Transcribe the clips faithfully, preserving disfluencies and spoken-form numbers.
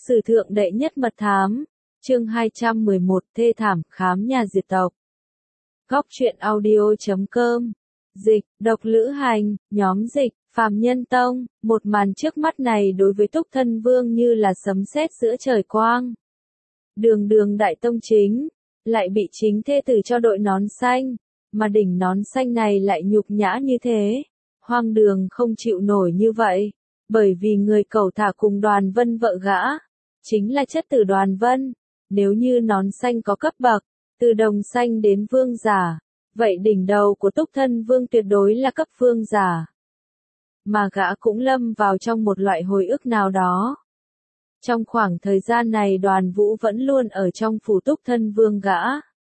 Sử thượng đệ nhất mật thám, chương hai trăm mười một thê thảm khám nhà diệt tộc. Góc truyện audio chấm com. Dịch, độc lữ hành, nhóm dịch, phàm nhân tông, một màn trước mắt này đối với Túc Thân Vương như là sấm sét giữa trời quang. Đường đường đại tông chính, lại bị chính thê tử cho đội nón xanh, mà đỉnh nón xanh này lại nhục nhã như thế. Hoang đường không chịu nổi như vậy, bởi vì người cẩu thả cùng Đoàn Vân vợ gã, chính là chất tử Đoàn Vân. Nếu như nón xanh có cấp bậc, từ đồng xanh đến vương giả, vậy đỉnh đầu của Túc Thân Vương tuyệt đối là cấp vương giả. Mà gã cũng lâm vào trong một loại hồi ức nào đó. Trong khoảng thời gian này Đoàn Vũ vẫn luôn ở trong phủ Túc Thân Vương gã.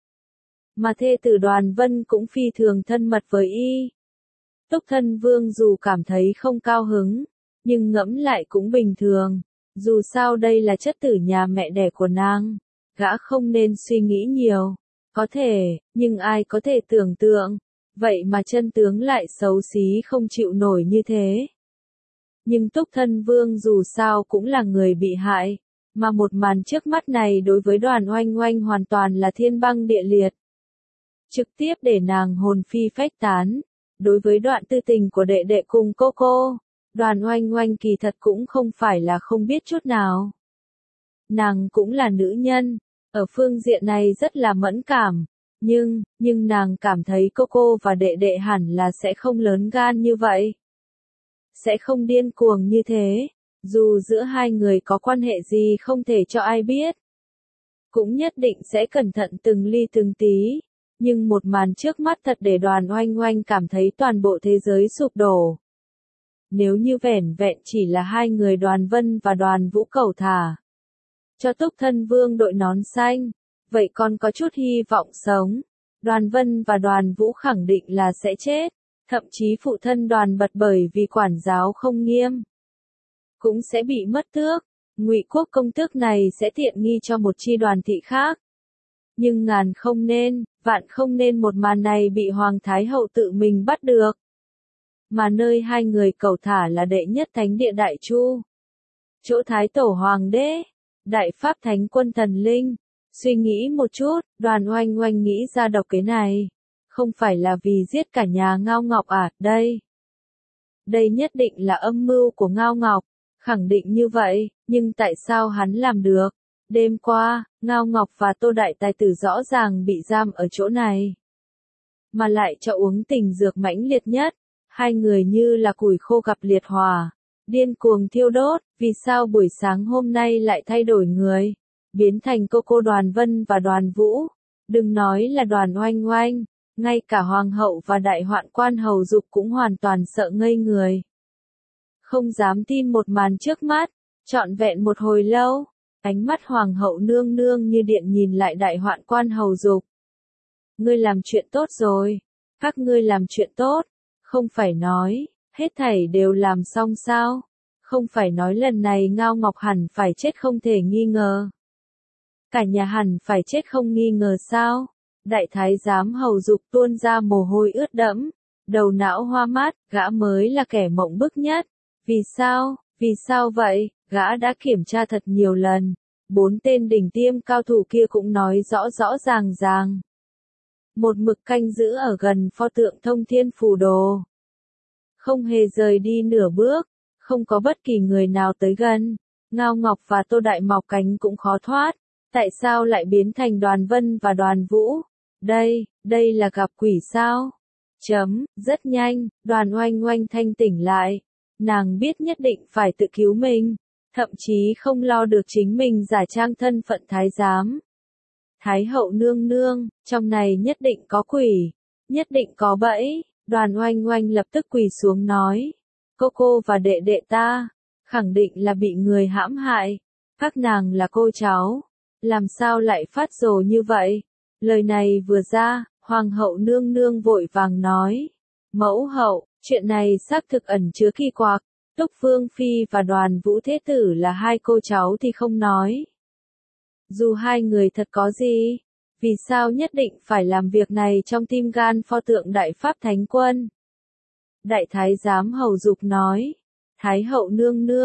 Mà thê tử Đoàn Vân cũng phi thường thân mật với y. Túc Thân Vương dù cảm thấy không cao hứng, nhưng ngẫm lại cũng bình thường. Dù sao đây là chất tử nhà mẹ đẻ của nàng, gã không nên suy nghĩ nhiều. Có thể, nhưng ai có thể tưởng tượng, vậy mà chân tướng lại xấu xí không chịu nổi như thế. Nhưng Túc Thân Vương dù sao cũng là người bị hại, mà một màn trước mắt này đối với Đoàn Oanh Oanh hoàn toàn là thiên băng địa liệt. Trực tiếp để nàng hồn phi phách tán. Đối với đoạn tư tình của đệ đệ cùng cô cô, Đoàn Oanh Oanh kỳ thật cũng không phải là không biết chút nào. Nàng cũng là nữ nhân, ở phương diện này rất là mẫn cảm, nhưng, nhưng nàng cảm thấy cô cô và đệ đệ hẳn là sẽ không lớn gan như vậy. Sẽ không điên cuồng như thế, dù giữa hai người có quan hệ gì không thể cho ai biết. Cũng nhất định sẽ cẩn thận từng ly từng tí. Nhưng một màn trước mắt thật để Đoàn Oanh Oanh cảm thấy toàn bộ thế giới sụp đổ. Nếu như vẻn vẹn chỉ là hai người Đoàn Vân và Đoàn Vũ cẩu thả cho Túc Thân Vương đội nón xanh, vậy còn có chút hy vọng sống. Đoàn Vân và Đoàn Vũ khẳng định là sẽ chết, thậm chí phụ thân Đoàn Bật bởi vì quản giáo không nghiêm, cũng sẽ bị mất tước. Ngụy Quốc công tước này sẽ tiện nghi cho một chi đoàn thị khác. Nhưng ngàn không nên, vạn không nên một màn này bị Hoàng Thái Hậu tự mình bắt được. Mà nơi hai người cẩu thả là đệ nhất thánh địa Đại Chu. Chỗ Thái Tổ Hoàng đế, Đại Pháp Thánh Quân Thần Linh. Suy nghĩ một chút, Đoàn Oanh Oanh nghĩ ra độc kế này. Không phải là vì giết cả nhà Ngao Ngọc à, đây. Đây nhất định là âm mưu của Ngao Ngọc, khẳng định như vậy, nhưng tại sao hắn làm được? Đêm qua, Ngao Ngọc và Tô Đại Tài Tử rõ ràng bị giam ở chỗ này. Mà lại cho uống tình dược mãnh liệt nhất, hai người như là củi khô gặp liệt hỏa, điên cuồng thiêu đốt. Vì sao buổi sáng hôm nay lại thay đổi người, biến thành cô cô Đoàn Vân và Đoàn Vũ? Đừng nói là Đoàn Oanh Oanh, ngay cả Hoàng hậu và Đại Hoạn Quan Hầu Dục cũng hoàn toàn sợ ngây người. Không dám tin một màn trước mắt, trọn vẹn một hồi lâu. Ánh mắt Hoàng hậu nương nương như điện nhìn lại Đại Hoạn Quan Hầu Dục. Ngươi làm chuyện tốt rồi, các ngươi làm chuyện tốt, không phải nói, hết thảy đều làm xong sao? Không phải nói lần này Ngao Ngọc hẳn phải chết không thể nghi ngờ. Cả nhà hẳn phải chết không nghi ngờ sao? Đại Thái giám Hầu Dục tuôn ra mồ hôi ướt đẫm, đầu não hoa mát, gã mới là kẻ mộng bức nhất. Vì sao, vì sao vậy? Gã đã kiểm tra thật nhiều lần, bốn tên đỉnh tiêm cao thủ kia cũng nói rõ rõ ràng ràng. Một mực canh giữ ở gần pho tượng Thông Thiên Phù Đồ. Không hề rời đi nửa bước, không có bất kỳ người nào tới gần. Ngao Ngọc và Tô Đại Mọc Cánh cũng khó thoát. Tại sao lại biến thành Đoàn Vân và Đoàn Vũ? Đây, đây là gặp quỷ sao? Chấm, rất nhanh, Đoàn Oanh Oanh thanh tỉnh lại. Nàng biết nhất định phải tự cứu mình. Thậm chí không lo được chính mình giả trang thân phận thái giám. Thái hậu nương nương, trong này nhất định có quỷ, nhất định có bẫy. Đoàn Oanh Oanh lập tức quỳ xuống nói, cô cô và đệ đệ ta, khẳng định là bị người hãm hại. Các nàng là cô cháu, làm sao lại phát rồ như vậy? Lời này vừa ra, Hoàng hậu nương nương vội vàng nói, mẫu hậu, chuyện này xác thực ẩn chứa kỳ quặc. Túc Vương Phi và Đoàn Vũ Thế Tử là hai cô cháu thì không nói. Dù hai người thật có gì, vì sao nhất định phải làm việc này trong tim gan pho tượng Đại Pháp Thánh Quân? Đại Thái giám Hầu Dục nói, Thái hậu nương nương,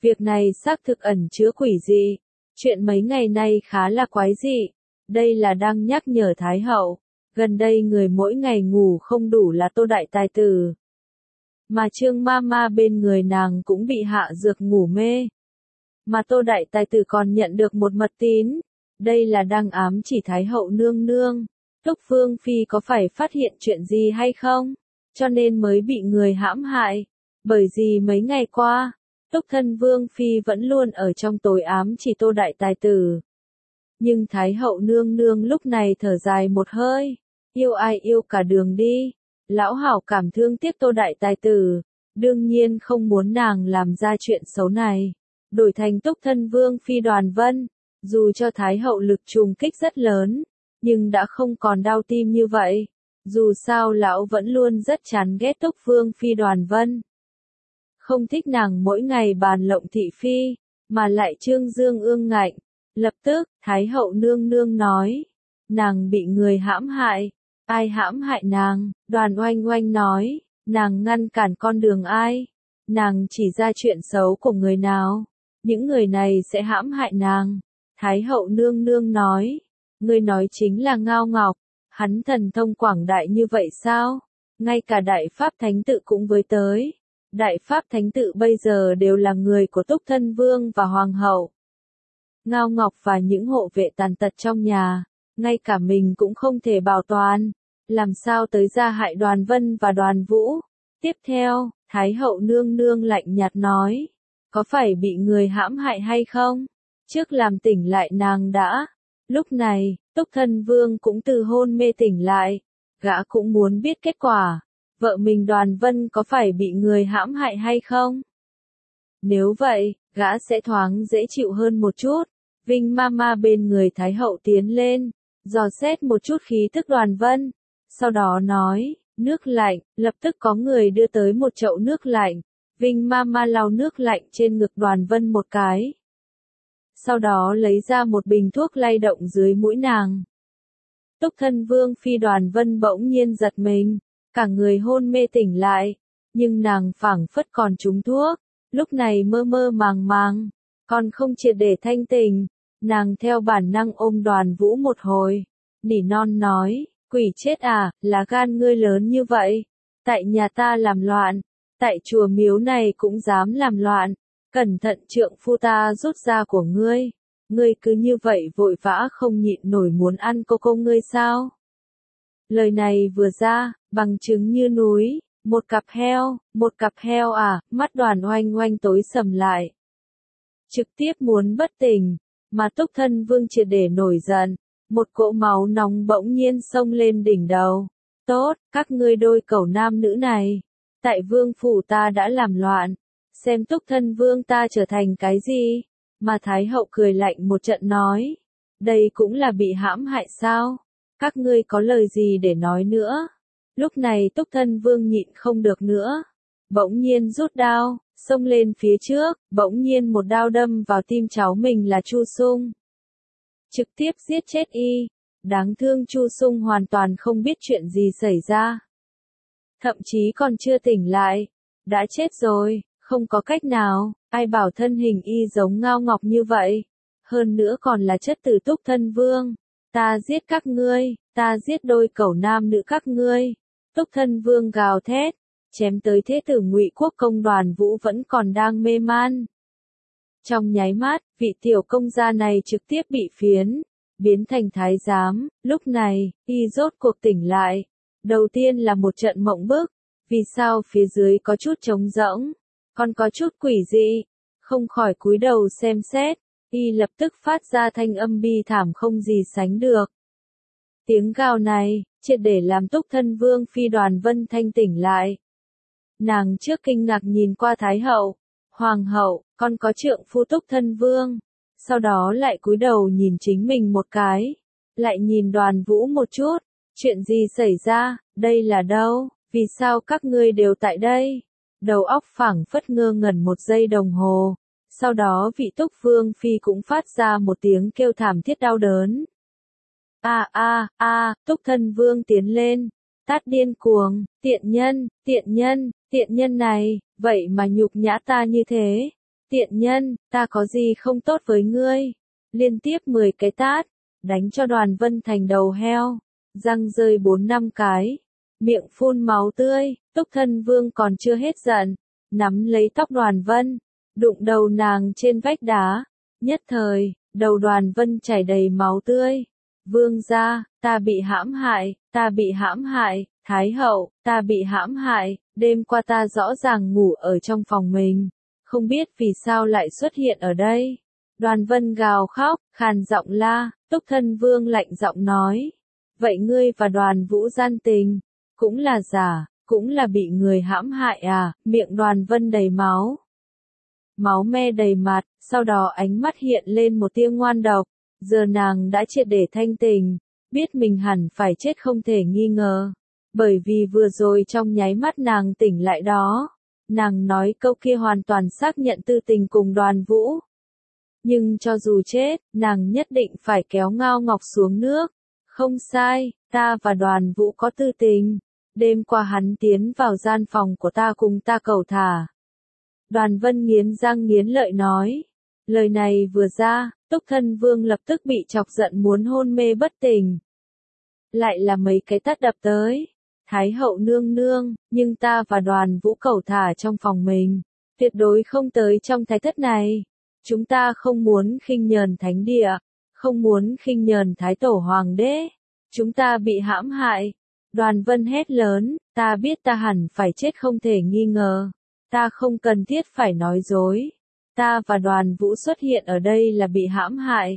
Việc này xác thực ẩn chứa quỷ dị. Chuyện mấy ngày nay khá là quái dị. Đây là đang nhắc nhở Thái hậu. Gần đây người mỗi ngày ngủ không đủ là Tô Đại Tài Tử. Mà Trương Mama bên người nàng cũng bị hạ dược ngủ mê. Mà Tô Đại Tài Tử còn nhận được một mật tín. Đây là đang ám chỉ Thái hậu nương nương. Túc Vương Phi có phải phát hiện chuyện gì hay không? Cho nên mới bị người hãm hại. Bởi vì mấy ngày qua, Túc Thân Vương Phi vẫn luôn ở trong tối ám chỉ Tô Đại Tài Tử. Nhưng Thái hậu nương nương lúc này thở dài một hơi. Yêu ai yêu cả đường đi. Lão hảo cảm thương tiếc Tô Đại Tài Tử. Đương nhiên không muốn nàng làm ra chuyện xấu này. Đổi thành Túc Thân Vương Phi Đoàn Vân. Dù cho Thái hậu lực trùng kích rất lớn, nhưng đã không còn đau tim như vậy. Dù sao lão vẫn luôn rất chán ghét Túc Vương Phi Đoàn Vân. Không thích nàng mỗi ngày bàn lộng thị phi, mà lại trương dương ương ngạnh. Lập tức, Thái hậu nương nương nói, nàng bị người hãm hại. Ai hãm hại nàng? Đoàn Oanh Oanh nói, nàng ngăn cản con đường ai? Nàng chỉ ra chuyện xấu của người nào? Những người này sẽ hãm hại nàng. Thái hậu nương nương nói, người nói chính là Ngao Ngọc. Hắn thần thông quảng đại như vậy sao? Ngay cả Đại Pháp Thánh Tự cũng với tới. Đại Pháp Thánh Tự bây giờ đều là người của Túc Thân Vương và Hoàng hậu. Ngao Ngọc và những hộ vệ tàn tật trong nhà, ngay cả mình cũng không thể bảo toàn. Làm sao tới ra hại Đoàn Vân và Đoàn Vũ? Tiếp theo, Thái hậu nương nương lạnh nhạt nói, có phải bị người hãm hại hay không? Trước làm tỉnh lại nàng đã. Lúc này, Túc Thân Vương cũng từ hôn mê tỉnh lại. Gã cũng muốn biết kết quả. Vợ mình Đoàn Vân có phải bị người hãm hại hay không? Nếu vậy, gã sẽ thoáng dễ chịu hơn một chút. Vinh Mama bên người Thái hậu tiến lên, dò xét một chút khí tức Đoàn Vân. Sau đó nói, nước lạnh, lập tức có người đưa tới một chậu nước lạnh. Vinh Mama lau nước lạnh trên ngực Đoàn Vân một cái. Sau đó lấy ra một bình thuốc lay động dưới mũi nàng. Túc Thân Vương Phi Đoàn Vân bỗng nhiên giật mình, cả người hôn mê tỉnh lại, nhưng nàng phảng phất còn trúng thuốc, lúc này mơ mơ màng màng, còn không triệt để thanh tỉnh, nàng theo bản năng ôm Đoàn Vũ một hồi, nỉ non nói, quỷ chết à, là gan ngươi lớn như vậy, tại nhà ta làm loạn, tại chùa miếu này cũng dám làm loạn. Cẩn thận trượng phu ta rút ra của ngươi. Ngươi cứ như vậy vội vã không nhịn nổi muốn ăn cô cô ngươi sao? Lời này vừa ra, bằng chứng như núi, một cặp heo, một cặp heo à, mắt Đoàn Oanh Oanh tối sầm lại. Trực tiếp muốn bất tỉnh, mà Túc Thân Vương triệt để nổi giận, một cỗ máu nóng bỗng nhiên xông lên đỉnh đầu. Tốt, các ngươi đôi cẩu nam nữ này, tại vương phủ ta đã làm loạn. Xem Túc Thân Vương ta trở thành cái gì? Mà Thái hậu cười lạnh một trận nói. Đây cũng là bị hãm hại sao? Các ngươi có lời gì để nói nữa? Lúc này Túc Thân Vương nhịn không được nữa. Bỗng nhiên rút đao, xông lên phía trước, bỗng nhiên một đao đâm vào tim cháu mình là Chu Sung. Trực tiếp giết chết y. Đáng thương Chu Sung hoàn toàn không biết chuyện gì xảy ra. Thậm chí còn chưa tỉnh lại. Đã chết rồi. Không có cách nào, ai bảo thân hình y giống Ngao Ngọc như vậy. Hơn nữa còn là chất tử Túc Thân Vương. Ta giết các ngươi, ta giết đôi cẩu nam nữ các ngươi. Túc Thân Vương gào thét, chém tới thế tử Ngụy Quốc công Đoàn Vũ vẫn còn đang mê man. Trong nháy mắt, vị tiểu công gia này trực tiếp bị phiến, biến thành thái giám. Lúc này, y rốt cuộc tỉnh lại. Đầu tiên là một trận mộng bức. Vì sao phía dưới có chút trống rỗng? Còn có chút quỷ dị, không khỏi cúi đầu xem xét, y lập tức phát ra thanh âm bi thảm không gì sánh được. Tiếng gào này, triệt để làm Túc Thân Vương Phi Đoàn Vân thanh tỉnh lại. Nàng trước kinh ngạc nhìn qua Thái hậu, Hoàng hậu, còn có trượng phu Túc Thân Vương, sau đó lại cúi đầu nhìn chính mình một cái, lại nhìn Đoàn Vũ một chút, chuyện gì xảy ra, đây là đâu, vì sao các ngươi đều tại đây? Đầu óc phảng phất ngơ ngẩn một giây đồng hồ. Sau đó vị Túc Vương Phi cũng phát ra một tiếng kêu thảm thiết đau đớn. A a a, Túc Thân Vương tiến lên. Tát điên cuồng, tiện nhân, tiện nhân, tiện nhân này, vậy mà nhục nhã ta như thế. Tiện nhân, ta có gì không tốt với ngươi? Liên tiếp mười cái tát, đánh cho Đoàn Vân thành đầu heo, răng rơi bốn năm cái, miệng phun máu tươi. Túc Thân Vương còn chưa hết giận, nắm lấy tóc Đoàn Vân, đụng đầu nàng trên vách đá. Nhất thời, đầu Đoàn Vân chảy đầy máu tươi. Vương gia, ta bị hãm hại, ta bị hãm hại, Thái hậu, ta bị hãm hại, đêm qua ta rõ ràng ngủ ở trong phòng mình, không biết vì sao lại xuất hiện ở đây. Đoàn Vân gào khóc, khàn giọng la. Túc Thân Vương lạnh giọng nói, vậy ngươi và Đoàn Vũ gian tình, cũng là giả, cũng là bị người hãm hại à? Miệng Đoàn Vân đầy máu, máu me đầy mặt, sau đó ánh mắt hiện lên một tia ngoan độc. Giờ nàng đã triệt để thanh tình, biết mình hẳn phải chết không thể nghi ngờ, bởi vì vừa rồi trong nháy mắt nàng tỉnh lại đó, nàng nói câu kia hoàn toàn xác nhận tư tình cùng Đoàn Vũ. Nhưng cho dù chết, nàng nhất định phải kéo Ngao Ngọc xuống nước. Không sai, ta và Đoàn Vũ có tư tình. Đêm qua hắn tiến vào gian phòng của ta cùng ta cầu thả. Đoàn Vân nghiến răng nghiến lợi nói. Lời này vừa ra, Túc Thân Vương lập tức bị chọc giận muốn hôn mê bất tỉnh. Lại là mấy cái tát đập tới. Thái hậu nương nương, nhưng ta và Đoàn Vũ cầu thả trong phòng mình, tuyệt đối không tới trong thái thất này. Chúng ta không muốn khinh nhờn thánh địa, không muốn khinh nhờn thái tổ hoàng đế. Chúng ta bị hãm hại. Đoàn Vân hét lớn, ta biết ta hẳn phải chết không thể nghi ngờ. Ta không cần thiết phải nói dối. Ta và Đoàn Vũ xuất hiện ở đây là bị hãm hại.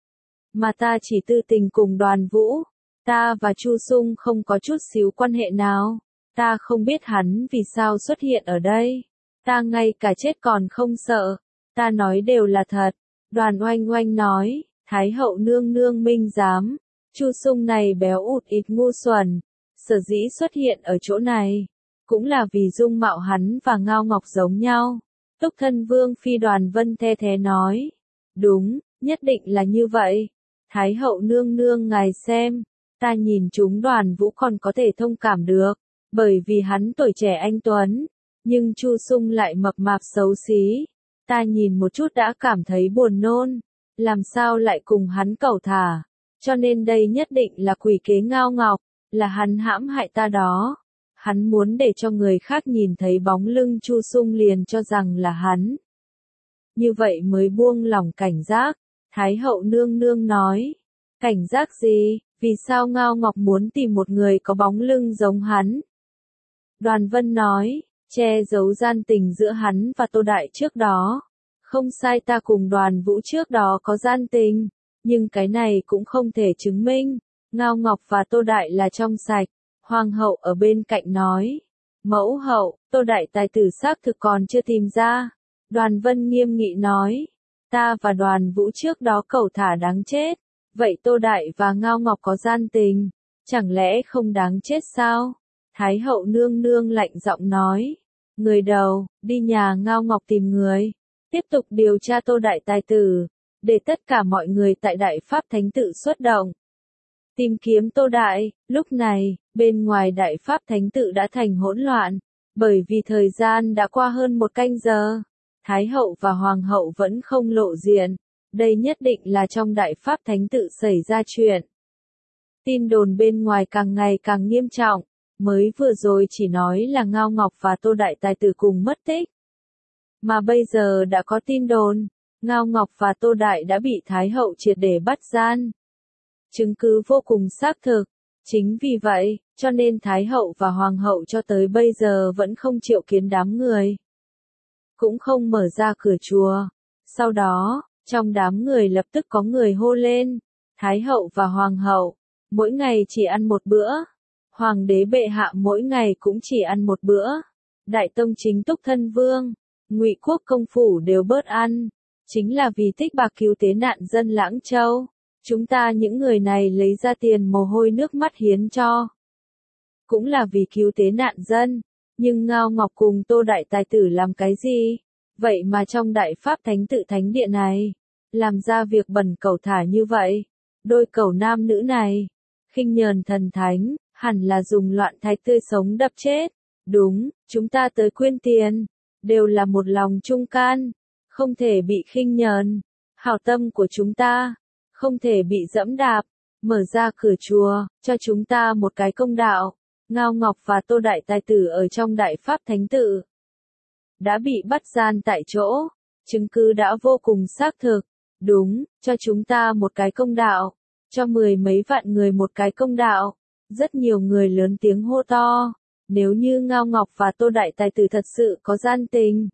Mà ta chỉ tư tình cùng Đoàn Vũ. Ta và Chu Sung không có chút xíu quan hệ nào. Ta không biết hắn vì sao xuất hiện ở đây. Ta ngay cả chết còn không sợ. Ta nói đều là thật. Đoàn Oanh Oanh nói, Thái hậu nương nương minh giám. Chu Sung này béo ụt ịt ngu xuẩn. Sở dĩ xuất hiện ở chỗ này, cũng là vì dung mạo hắn và Ngao Ngọc giống nhau. Túc Thân Vương phi Đoàn Vân the thế nói. Đúng, nhất định là như vậy. Thái hậu nương nương ngài xem, ta nhìn chúng Đoàn Vũ còn có thể thông cảm được, bởi vì hắn tuổi trẻ anh tuấn, nhưng Chu Sung lại mập mạp xấu xí. Ta nhìn một chút đã cảm thấy buồn nôn, làm sao lại cùng hắn cầu thả, cho nên đây nhất định là quỷ kế Ngao Ngọc, là hắn hãm hại ta đó. Hắn muốn để cho người khác nhìn thấy bóng lưng Chu Sung liền cho rằng là hắn. Như vậy mới buông lỏng cảnh giác. Thái hậu nương nương nói. Cảnh giác gì? Vì sao Ngao Ngọc muốn tìm một người có bóng lưng giống hắn? Đoàn Vân nói, che giấu gian tình giữa hắn và Tô Đại trước đó. Không sai, ta cùng Đoàn Vũ trước đó có gian tình, nhưng cái này cũng không thể chứng minh. Ngao Ngọc và Tô Đại là trong sạch. Hoàng hậu ở bên cạnh nói. Mẫu hậu, Tô Đại tài tử xác thực còn chưa tìm ra. Đoàn Vân nghiêm nghị nói. Ta và Đoàn Vũ trước đó cầu thả đáng chết. Vậy Tô Đại và Ngao Ngọc có gian tình, chẳng lẽ không đáng chết sao? Thái hậu nương nương lạnh giọng nói. Người đầu, đi nhà Ngao Ngọc tìm người. Tiếp tục điều tra Tô Đại tài tử. Để tất cả mọi người tại Đại Pháp Thánh Tự xuất động. Tìm kiếm Tô Đại. Lúc này, bên ngoài Đại Pháp Thánh Tự đã thành hỗn loạn. Bởi vì thời gian đã qua hơn một canh giờ. Thái hậu và Hoàng hậu vẫn không lộ diện. Đây nhất định là trong Đại Pháp Thánh Tự xảy ra chuyện. Tin đồn bên ngoài càng ngày càng nghiêm trọng. Mới vừa rồi chỉ nói là Ngao Ngọc và Tô Đại tài tử cùng mất tích. Mà bây giờ đã có tin đồn. Ngao Ngọc và Tô Đại đã bị Thái hậu triệt để bắt gian. Chứng cứ vô cùng xác thực. Chính vì vậy, cho nên Thái hậu và Hoàng hậu cho tới bây giờ vẫn không triệu kiến đám người. Cũng không mở ra cửa chùa. Sau đó, trong đám người lập tức có người hô lên. Thái hậu và Hoàng hậu, mỗi ngày chỉ ăn một bữa. Hoàng đế bệ hạ mỗi ngày cũng chỉ ăn một bữa. Đại tông chính Túc Thân Vương, Ngụy Quốc công phủ đều bớt ăn. Chính là vì thích bạc cứu tế nạn dân Lãng Châu. Chúng ta những người này lấy ra tiền mồ hôi nước mắt hiến cho. Cũng là vì cứu tế nạn dân. Nhưng Ngao Ngọc cùng Tô Đại tài tử làm cái gì? Vậy mà trong Đại Pháp Thánh Tự Thánh Địa này, làm ra việc bẩn cẩu thả như vậy. Đôi cẩu nam nữ này, khinh nhờn thần thánh, hẳn là dùng loạn thạch tươi sống đập chết. Đúng, chúng ta tới quyên tiền, đều là một lòng trung can. không thể bị khinh nhờn. Hảo tâm của chúng ta, không thể bị dẫm đạp. Mở ra cửa chùa, cho chúng ta một cái công đạo. Ngao Ngọc và Tô Đại Tài Tử ở trong Đại Pháp Thánh Tự đã bị bắt gian tại chỗ, chứng cứ đã vô cùng xác thực. Đúng, cho chúng ta một cái công đạo, cho mười mấy vạn người một cái công đạo. Rất nhiều người lớn tiếng hô to, nếu như Ngao Ngọc và Tô Đại Tài Tử thật sự có gian tình,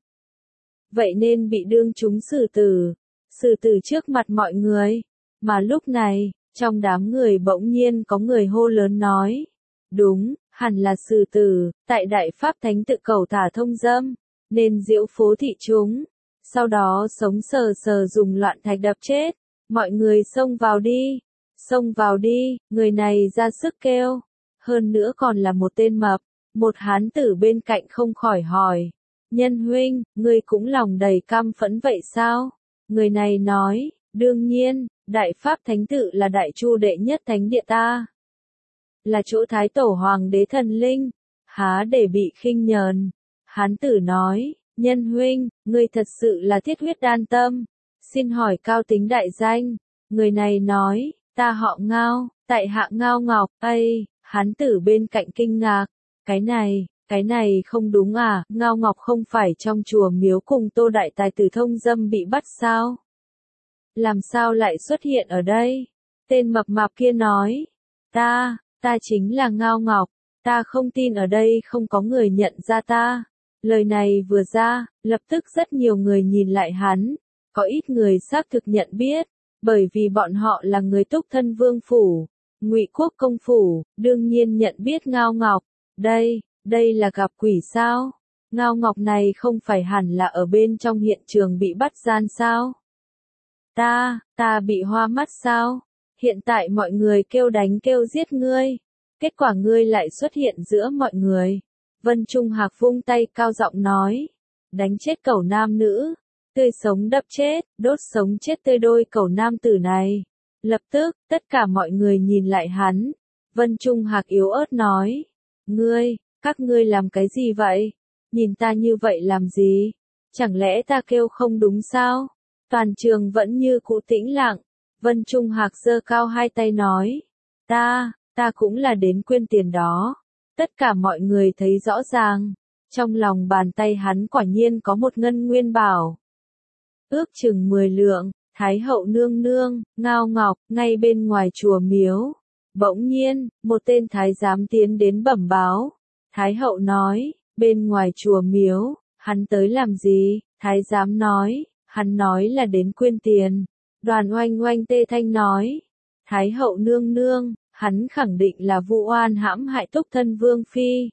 vậy nên bị đương chúng xử tử, xử tử trước mặt mọi người. Mà lúc này, trong đám người bỗng nhiên có người hô lớn nói, đúng, hẳn là xử tử, tại Đại Pháp Thánh Tự cầu thả thông dâm, nên diễu phố thị chúng, sau đó sống sờ sờ dùng loạn thạch đập chết. Mọi người xông vào đi, xông vào đi, người này ra sức kêu, hơn nữa còn là một tên mập. Một hán tử bên cạnh không khỏi hỏi, Nhân huynh, ngươi cũng lòng đầy căm phẫn vậy sao? Người này nói, đương nhiên, Đại Pháp Thánh Tự là đại chu đệ nhất thánh địa ta, là chỗ Thái Tổ Hoàng đế thần linh, há để bị khinh nhờn. Hán tử nói, Nhân huynh, ngươi thật sự là thiết huyết đan tâm, xin hỏi cao tính đại danh. Người này nói, ta họ Ngao, tại hạ Ngao Ngọc. Ây, hán tử bên cạnh kinh ngạc, cái này, cái này không đúng à, Ngao Ngọc không phải trong chùa miếu cùng Tô Đại Tài Tử thông dâm bị bắt sao? Làm sao lại xuất hiện ở đây? Tên mập mạp kia nói, ta, ta chính là Ngao Ngọc, ta không tin ở đây không có người nhận ra ta. Lời này vừa ra, lập tức rất nhiều người nhìn lại hắn, có ít người xác thực nhận biết, bởi vì bọn họ là người Túc Thân Vương Phủ, Ngụy Quốc Công Phủ, đương nhiên nhận biết Ngao Ngọc. Đây, đây là gặp quỷ sao? Ngao Ngọc này không phải hẳn là ở bên trong hiện trường bị bắt gian sao? Ta, ta bị hoa mắt sao? Hiện tại mọi người kêu đánh kêu giết ngươi, kết quả ngươi lại xuất hiện giữa mọi người. Vân Trung Hạc vung tay cao giọng nói, đánh chết cẩu nam nữ, tươi sống đập chết, đốt sống chết tươi đôi cẩu nam tử này. Lập tức, tất cả mọi người nhìn lại hắn. Vân Trung Hạc yếu ớt nói, ngươi, các ngươi làm cái gì vậy? Nhìn ta như vậy làm gì? Chẳng lẽ ta kêu không đúng sao? Toàn trường vẫn như cũ tĩnh lặng. Vân Trung Hạc giơ cao hai tay nói, ta, ta cũng là đến quyên tiền đó. Tất cả mọi người thấy rõ ràng, trong lòng bàn tay hắn quả nhiên có một ngân nguyên bảo. Ước chừng mười lượng, Thái hậu nương nương, Ngao Ngọc, ngay bên ngoài chùa miếu. Bỗng nhiên, một tên thái giám tiến đến bẩm báo. Thái hậu nói, bên ngoài chùa miếu, hắn tới làm gì? Thái giám nói, hắn nói là đến quyên tiền. Đoàn Oanh Oanh tê thanh nói, Thái hậu nương nương, hắn khẳng định là vu oan hãm hại Túc Thân Vương Phi.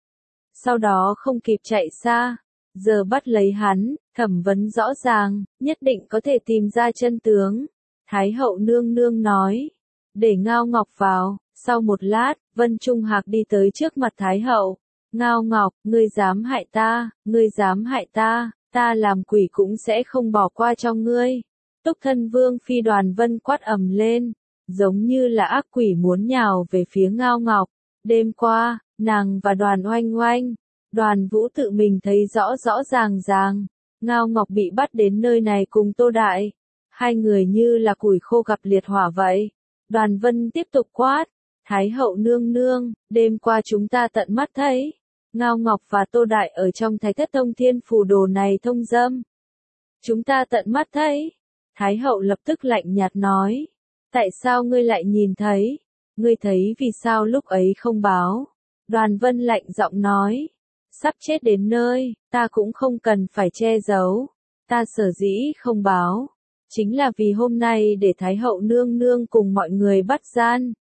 Sau đó không kịp chạy xa, giờ bắt lấy hắn, thẩm vấn rõ ràng, nhất định có thể tìm ra chân tướng. Thái hậu nương nương nói, để Ngao Ngọc vào. Sau một lát, Vân Trung Hạc đi tới trước mặt Thái hậu. Ngao Ngọc, ngươi dám hại ta, ngươi dám hại ta, ta làm quỷ cũng sẽ không bỏ qua cho ngươi. Túc Thân Vương Phi Đoàn Vân quát ầm lên, giống như là ác quỷ muốn nhào về phía Ngao Ngọc. Đêm qua, nàng và Đoàn Oanh Oanh, Đoàn Vũ tự mình thấy rõ rõ ràng ràng, Ngao Ngọc bị bắt đến nơi này cùng Tô Đại. Hai người như là củi khô gặp liệt hỏa vậy. Đoàn Vân tiếp tục quát, Thái hậu nương nương, đêm qua chúng ta tận mắt thấy, Ngao Ngọc và Tô Đại ở trong Thái Thất Thông Thiên Phù Đồ này thông dâm. Chúng ta tận mắt thấy. Thái hậu lập tức lạnh nhạt nói, tại sao ngươi lại nhìn thấy? Ngươi thấy vì sao lúc ấy không báo? Đoàn Vân lạnh giọng nói, sắp chết đến nơi, ta cũng không cần phải che giấu. Ta sở dĩ không báo, chính là vì hôm nay để Thái hậu nương nương cùng mọi người bắt gian.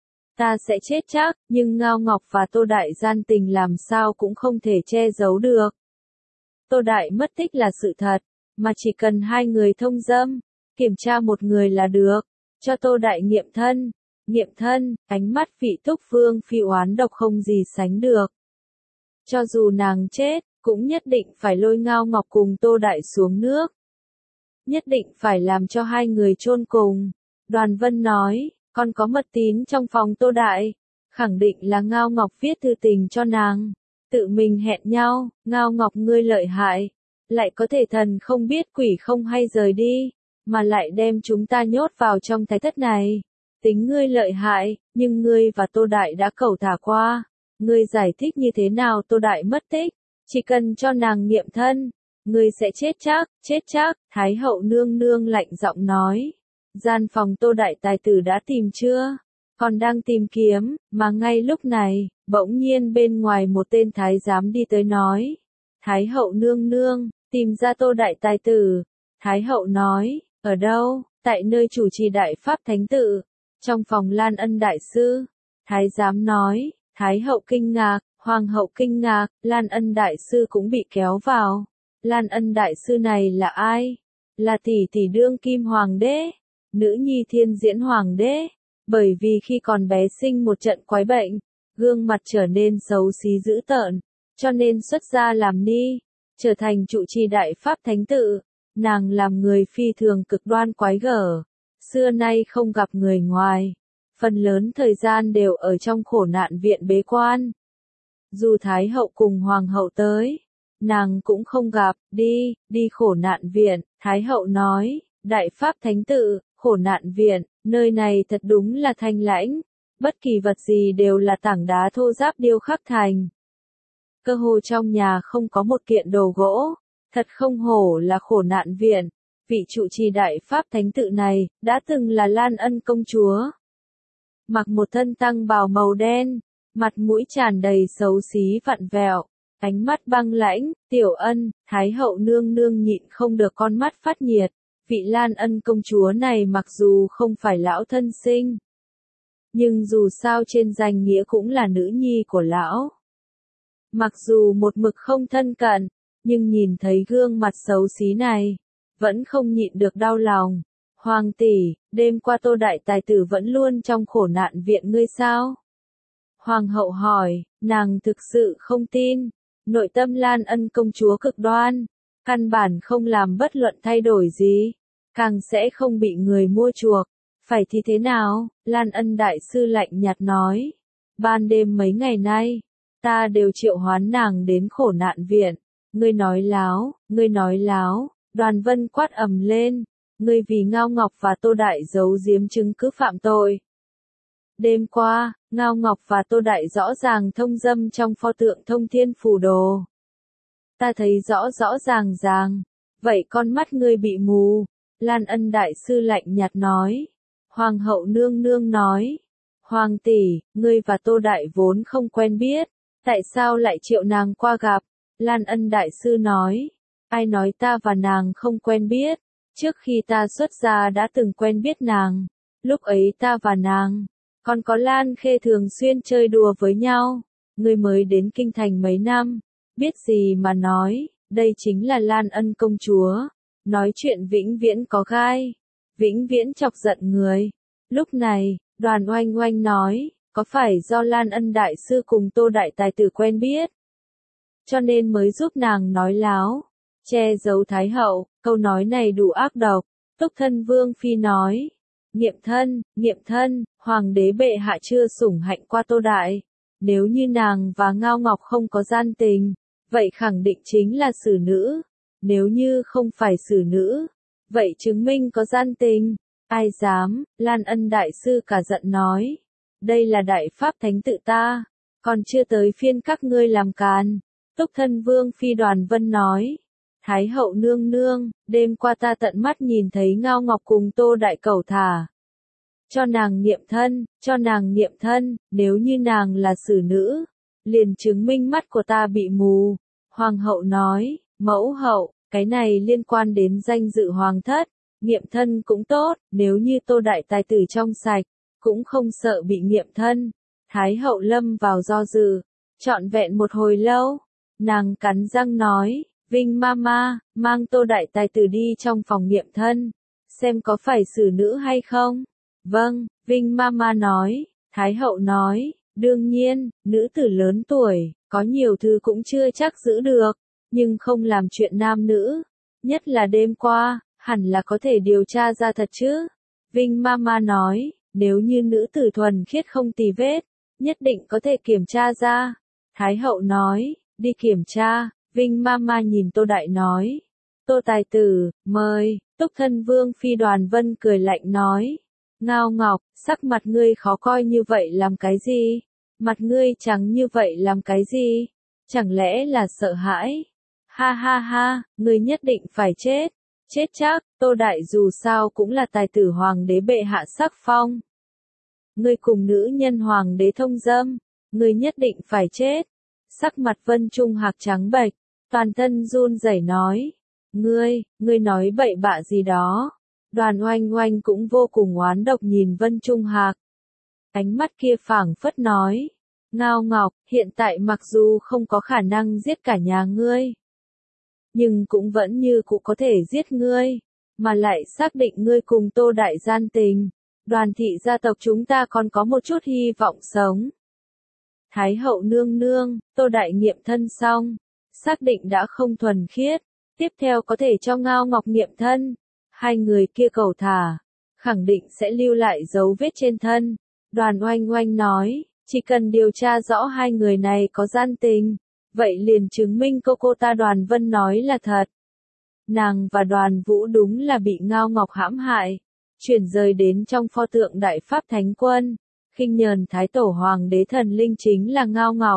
Ta sẽ chết chắc, nhưng Ngao Ngọc và Tô Đại gian tình làm sao cũng không thể che giấu được. Tô Đại mất tích là sự thật, mà chỉ cần hai người thông dâm, kiểm tra một người là được, cho Tô Đại nghiệm thân. Nghiệm thân, ánh mắt vị Túc Vương Phi oán độc không gì sánh được. Cho dù nàng chết, cũng nhất định phải lôi Ngao Ngọc cùng Tô Đại xuống nước. Nhất định phải làm cho hai người chôn cùng. Đoàn Vân nói, con có mật tín trong phòng Tô Đại, khẳng định là Ngao Ngọc viết thư tình cho nàng. Tự mình hẹn nhau, Ngao Ngọc ngươi lợi hại, lại có thể thần không biết quỷ không hay rời đi, mà lại đem chúng ta nhốt vào trong thái thất này. Tính ngươi lợi hại, nhưng ngươi và Tô Đại đã cẩu thả qua. Ngươi giải thích như thế nào Tô Đại mất tích, chỉ cần cho nàng nghiệm thân, ngươi sẽ chết chắc, chết chắc, Thái hậu nương nương lạnh giọng nói. Gian phòng Tô Đại tài tử đã tìm chưa? Còn đang tìm kiếm, mà ngay lúc này, bỗng nhiên bên ngoài một tên thái giám đi tới nói. Thái hậu nương nương, tìm ra Tô Đại tài tử. Thái hậu nói, ở đâu? Tại nơi chủ trì đại pháp thánh tự, trong phòng Lan Ân đại sư. Thái giám nói, Thái hậu kinh ngạc, hoàng hậu kinh ngạc, Lan Ân đại sư cũng bị kéo vào. Lan Ân đại sư này là ai? Là tỷ tỷ đương kim hoàng đế, nữ nhi thiên diễn hoàng đế. Bởi vì khi còn bé sinh một trận quái bệnh, gương mặt trở nên xấu xí dữ tợn, cho nên xuất gia làm ni, trở thành trụ trì đại pháp thánh tự. Nàng làm người phi thường cực đoan quái gở, xưa nay không gặp người ngoài, phần lớn thời gian đều ở trong khổ nạn viện bế quan. Dù Thái hậu cùng Hoàng hậu tới, nàng cũng không gặp, đi, đi khổ nạn viện. Thái hậu nói, đại pháp thánh tự, khổ nạn viện, nơi này thật đúng là thanh lãnh, bất kỳ vật gì đều là tảng đá thô ráp điêu khắc thành. Cơ hồ trong nhà không có một kiện đồ gỗ, thật không hổ là khổ nạn viện. Vị trụ trì đại pháp thánh tự này, đã từng là Lan Ân công chúa. Mặc một thân tăng bào màu đen, mặt mũi tràn đầy xấu xí vặn vẹo, ánh mắt băng lãnh. Tiểu Ân, Thái hậu nương nương nhịn không được con mắt phát nhiệt. Vị Lan Ân công chúa này mặc dù không phải lão thân sinh, nhưng dù sao trên danh nghĩa cũng là nữ nhi của lão. Mặc dù một mực không thân cận, nhưng nhìn thấy gương mặt xấu xí này, vẫn không nhịn được đau lòng. Hoàng tỷ, đêm qua Tô Đại tài tử vẫn luôn trong khổ nạn viện ngươi sao? Hoàng hậu hỏi, nàng thực sự không tin. Nội tâm Lan Ân công chúa cực đoan, căn bản không làm bất luận thay đổi gì, càng sẽ không bị người mua chuộc. Phải thì thế nào? Lan Ân đại sư lạnh nhạt nói. Ban đêm mấy ngày nay, ta đều triệu hoán nàng đến khổ nạn viện. Ngươi nói láo, ngươi nói láo. Đoàn Vân quát ầm lên. Ngươi vì Ngao Ngọc và Tô Đại giấu giếm chứng cứ phạm tội. Đêm qua, Ngao Ngọc và Tô Đại rõ ràng thông dâm trong pho tượng Thông Thiên Phù Đồ. Ta thấy rõ rõ ràng ràng. Vậy con mắt ngươi bị mù. Lan Ân đại sư lạnh nhạt nói. Hoàng hậu nương nương nói. Hoàng tỷ, ngươi và Tô Đại vốn không quen biết. Tại sao lại triệu nàng qua gặp? Lan Ân đại sư nói. Ai nói ta và nàng không quen biết? Trước khi ta xuất gia đã từng quen biết nàng. Lúc ấy ta và nàng, còn có Lan Khê thường xuyên chơi đùa với nhau. Ngươi mới đến kinh thành mấy năm, biết gì mà nói, đây chính là Lan Ân công chúa. Nói chuyện vĩnh viễn có gai, vĩnh viễn chọc giận người. Lúc này, Đoàn Oanh Oanh nói, có phải do Lan Ân đại sư cùng Tô Đại tài tử quen biết, cho nên mới giúp nàng nói láo, che giấu Thái hậu? Câu nói này đủ ác độc. Túc Thân Vương phi nói, nghiệm thân, nghiệm thân, hoàng đế bệ hạ chưa sủng hạnh qua Tô Đại. Nếu như nàng và Ngao Ngọc không có gian tình, vậy khẳng định chính là xử nữ. Nếu như không phải xử nữ, vậy chứng minh có gian tình. Ai dám? Lan Ân đại sư cả giận nói. Đây là đại pháp thánh tự ta, còn chưa tới phiên các ngươi làm càn. Túc Thân Vương phi Đoàn Vân nói. Thái hậu nương nương, đêm qua ta tận mắt nhìn thấy Ngao Ngọc cùng Tô Đại cẩu thả. Cho nàng nghiệm thân, cho nàng nghiệm thân, nếu như nàng là xử nữ, liền chứng minh mắt của ta bị mù. Hoàng hậu nói, mẫu hậu, cái này liên quan đến danh dự hoàng thất, nghiệm thân cũng tốt, nếu như Tô Đại tài tử trong sạch, cũng không sợ bị nghiệm thân. Thái hậu lâm vào do dự, trọn vẹn một hồi lâu, nàng cắn răng nói. Vinh Mama, mang Tô Đại tài tử đi trong phòng nghiệm thân, xem có phải xử nữ hay không. Vâng, Vinh Mama nói. Thái hậu nói, đương nhiên, nữ tử lớn tuổi, có nhiều thứ cũng chưa chắc giữ được, nhưng không làm chuyện nam nữ, nhất là đêm qua, hẳn là có thể điều tra ra thật chứ. Vinh Mama nói, nếu như nữ tử thuần khiết không tì vết, nhất định có thể kiểm tra ra. Thái hậu nói, đi kiểm tra. Vinh Mama nhìn Tô Đại nói. Tô tài tử, mời, Túc Thân Vương Phi Đoàn Vân cười lạnh nói. Ngao Ngọc, sắc mặt ngươi khó coi như vậy làm cái gì? Mặt ngươi trắng như vậy làm cái gì? Chẳng lẽ là sợ hãi? Ha ha ha, ngươi nhất định phải chết. Chết chắc, Tô Đại dù sao cũng là tài tử hoàng đế bệ hạ sắc phong. Ngươi cùng nữ nhân hoàng đế thông dâm, ngươi nhất định phải chết. Sắc mặt Vân Trung Hạc trắng bệch, toàn thân run rẩy nói. Ngươi, ngươi nói bậy bạ gì đó. Đoàn Oanh Oanh cũng vô cùng oán độc nhìn Vân Trung Hạc. Ánh mắt kia phảng phất nói. Ngao Ngọc, hiện tại mặc dù không có khả năng giết cả nhà ngươi, nhưng cũng vẫn như cụ có thể giết ngươi, mà lại xác định ngươi cùng Tô Đại gian tình. Đoàn thị gia tộc chúng ta còn có một chút hy vọng sống. Thái hậu nương nương, Tô Đại nghiệm thân xong, xác định đã không thuần khiết, tiếp theo có thể cho Ngao Ngọc nghiệm thân. Hai người kia cầu thả, khẳng định sẽ lưu lại dấu vết trên thân. Đoàn Oanh Oanh nói, chỉ cần điều tra rõ hai người này có gian tình, vậy liền chứng minh cô cô ta Đoàn Vân nói là thật. Nàng và Đoàn Vũ đúng là bị Ngao Ngọc hãm hại, chuyển rời đến trong pho tượng Đại Pháp Thánh Quân, khinh nhờn Thái Tổ Hoàng đế thần linh chính là Ngao Ngọc,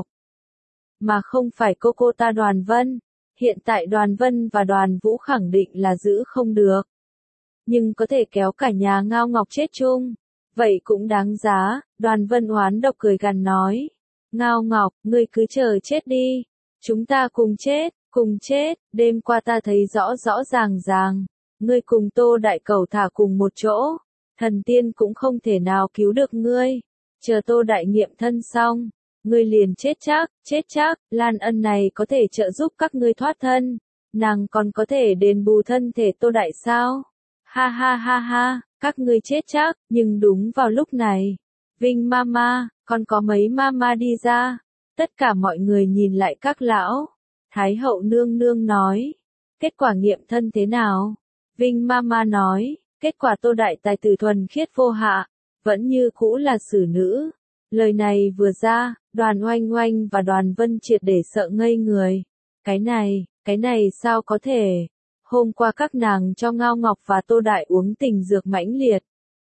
mà không phải cô cô ta Đoàn Vân. Hiện tại Đoàn Vân và Đoàn Vũ khẳng định là giữ không được, nhưng có thể kéo cả nhà Ngao Ngọc chết chung, vậy cũng đáng giá. Đoàn Vân oán độc cười gằn nói. Ngao Ngọc, ngươi cứ chờ chết đi, chúng ta cùng chết, cùng chết. Đêm qua ta thấy rõ rõ ràng ràng, ngươi cùng Tô Đại cầu thả cùng một chỗ, thần tiên cũng không thể nào cứu được ngươi. Chờ Tô Đại nghiệm thân xong, ngươi liền chết chắc, chết chắc. Lan Ân này có thể trợ giúp các ngươi thoát thân, nàng còn có thể đền bù thân thể Tô Đại sao? Ha ha ha ha, các ngươi chết chắc. Nhưng đúng vào lúc này, Vinh Mama, còn có mấy Mama đi ra. Tất cả mọi người nhìn lại các lão. Thái hậu nương nương nói, kết quả nghiệm thân thế nào? Vinh Mama nói, kết quả Tô Đại tài tử thuần khiết vô hạ, vẫn như cũ là xử nữ. Lời này vừa ra, Đoàn Oanh Oanh và Đoàn Vân triệt để sợ ngây người. Cái này, cái này sao có thể? Hôm qua các nàng cho Ngao Ngọc và Tô Đại uống tình dược mãnh liệt.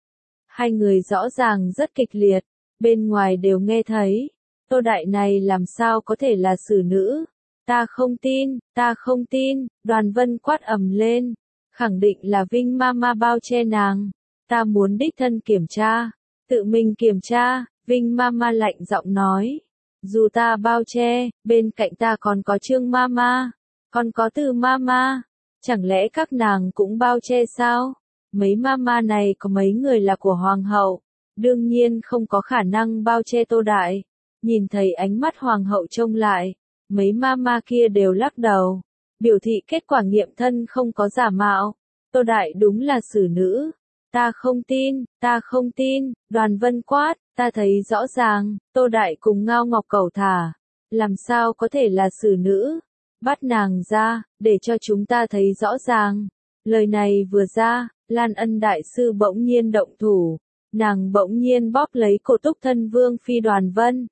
Hai người rõ ràng rất kịch liệt, bên ngoài đều nghe thấy. Tô Đại này làm sao có thể là xử nữ? Ta không tin, ta không tin. Đoàn Vân quát ầm lên, khẳng định là Vinh Mama bao che nàng. Ta muốn đích thân kiểm tra, tự mình kiểm tra. Vinh Mama lạnh giọng nói, dù ta bao che, bên cạnh ta còn có Trương Mama, còn có Từ Mama, chẳng lẽ các nàng cũng bao che sao? Mấy Mama này có mấy người là của Hoàng hậu, đương nhiên không có khả năng bao che Tô Đại. Nhìn thấy ánh mắt Hoàng hậu trông lại, mấy Mama kia đều lắc đầu, biểu thị kết quả nghiệm thân không có giả mạo. Tô Đại đúng là xử nữ. Ta không tin, ta không tin. Đoàn Vân quát, ta thấy rõ ràng, Tô Đại cùng Ngao Ngọc cầu thả, làm sao có thể là xử nữ? Bắt nàng ra, để cho chúng ta thấy rõ ràng. Lời này vừa ra, Lan Ân đại sư bỗng nhiên động thủ, nàng bỗng nhiên bóp lấy cổ Túc Thân Vương Phi Đoàn Vân,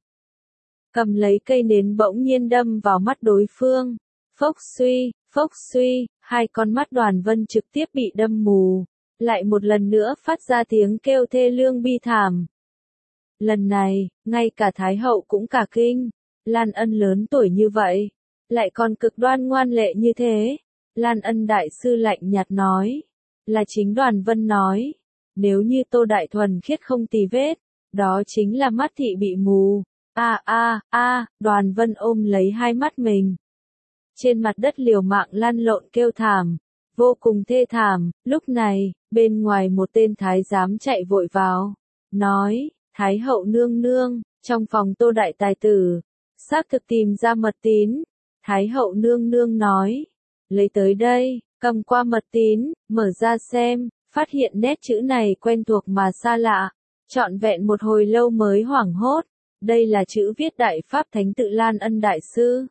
cầm lấy cây nến bỗng nhiên đâm vào mắt đối phương. Phốc suy, phốc suy, hai con mắt Đoàn Vân trực tiếp bị đâm mù, lại một lần nữa phát ra tiếng kêu thê lương bi thảm. Lần này, ngay cả Thái hậu cũng cả kinh. Lan Ân lớn tuổi như vậy, lại còn cực đoan ngoan lệ như thế. Lan Ân đại sư lạnh nhạt nói, là chính Đoàn Vân nói, nếu như Tô Đại thuần khiết không tì vết, đó chính là mắt thị bị mù. A a a, Đoàn Vân ôm lấy hai mắt mình, trên mặt đất liều mạng lăn lộn kêu thảm, vô cùng thê thảm. Lúc này, bên ngoài một tên thái giám chạy vội vào, nói, Thái hậu nương nương, trong phòng Tô Đại tài tử, xác thực tìm ra mật tín. Thái hậu nương nương nói, lấy tới đây, cầm qua mật tín, mở ra xem, phát hiện nét chữ này quen thuộc mà xa lạ, trọn vẹn một hồi lâu mới hoảng hốt. Đây là chữ viết Đại Pháp Thánh tự Lan Ân đại sư.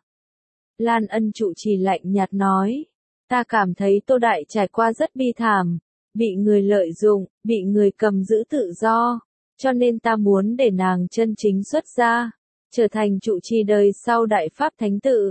Lan Ân trụ trì lạnh nhạt nói, ta cảm thấy Tô Đại trải qua rất bi thảm, bị người lợi dụng, bị người cầm giữ tự do, cho nên ta muốn để nàng chân chính xuất gia, trở thành trụ trì đời sau Đại Pháp Thánh tự.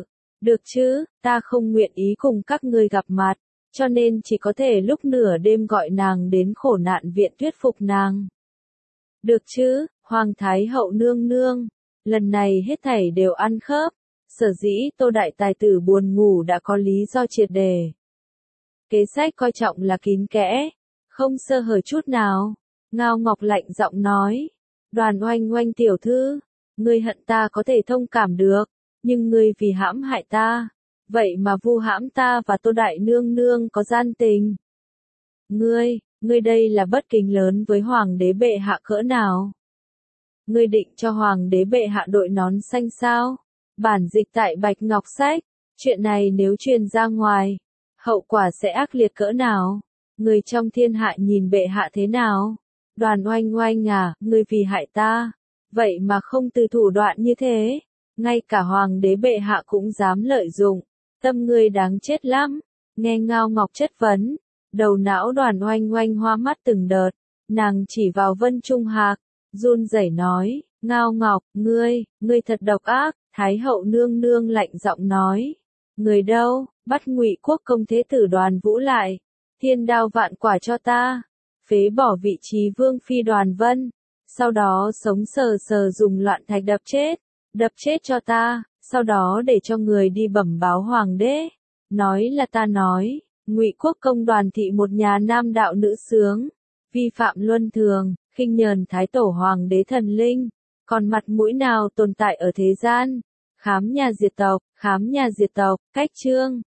Được chứ, ta không nguyện ý cùng các ngươi gặp mặt, cho nên chỉ có thể lúc nửa đêm gọi nàng đến khổ nạn viện thuyết phục nàng. Được chứ, Hoàng Thái hậu nương nương, lần này hết thảy đều ăn khớp, sở dĩ Tô đại tài tử buồn ngủ đã có lý do triệt đề. Kế sách coi trọng là kín kẽ, không sơ hở chút nào. Ngao Ngọc lạnh giọng nói, Đoàn Oanh Oanh tiểu thư, ngươi hận ta có thể thông cảm được, nhưng ngươi vì hãm hại ta, vậy mà vu hãm ta và Tô đại nương nương có gian tình. Ngươi, ngươi đây là bất kính lớn với hoàng đế bệ hạ cỡ nào? Ngươi định cho hoàng đế bệ hạ đội nón xanh sao? Bản dịch tại Bạch Ngọc Sách, chuyện này nếu truyền ra ngoài, hậu quả sẽ ác liệt cỡ nào? Người trong thiên hạ nhìn bệ hạ thế nào? Đoàn Oanh Oanh à, ngươi vì hại ta, vậy mà không từ thủ đoạn như thế, ngay cả hoàng đế bệ hạ cũng dám lợi dụng, tâm ngươi đáng chết lắm. Nghe Ngao Ngọc chất vấn, đầu não Đoàn Oanh Oanh hoa mắt từng đợt, nàng chỉ vào Vân Trung Hạc, run rẩy nói, Ngao Ngọc, ngươi, ngươi thật độc ác. Thái hậu nương nương lạnh giọng nói, người đâu, bắt Ngụy Quốc công thế tử Đoàn Vũ lại, thiên đao vạn quả cho ta, phế bỏ vị trí vương phi Đoàn Vân, sau đó sống sờ sờ dùng loạn thạch đập chết, đập chết cho ta, sau đó để cho người đi bẩm báo hoàng đế, nói là ta nói, Ngụy Quốc công Đoàn thị một nhà nam đạo nữ sướng, vi phạm luân thường, khinh nhờn thái tổ hoàng đế thần linh, còn mặt mũi nào tồn tại ở thế gian? Khám nhà diệt tộc, khám nhà diệt tộc, cách chương.